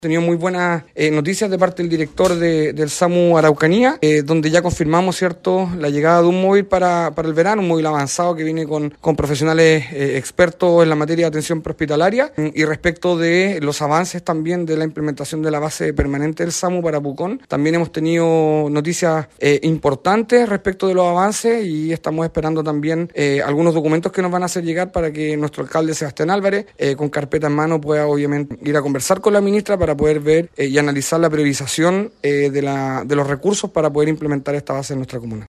Tenido muy buenas noticias de parte del director del SAMU Araucanía, donde ya confirmamos, ¿cierto?, la llegada de un móvil para el verano, un móvil avanzado que viene con profesionales expertos en la materia de atención prehospitalaria. Y respecto de los avances también de la implementación de la base permanente del SAMU para Pucón, también hemos tenido noticias importantes respecto de los avances y estamos esperando también algunos documentos que nos van a hacer llegar para que nuestro alcalde Sebastián Álvarez, con carpeta en mano, pueda obviamente ir a conversar con la ministra para poder ver y analizar la priorización de los recursos para poder implementar esta base en nuestra comuna.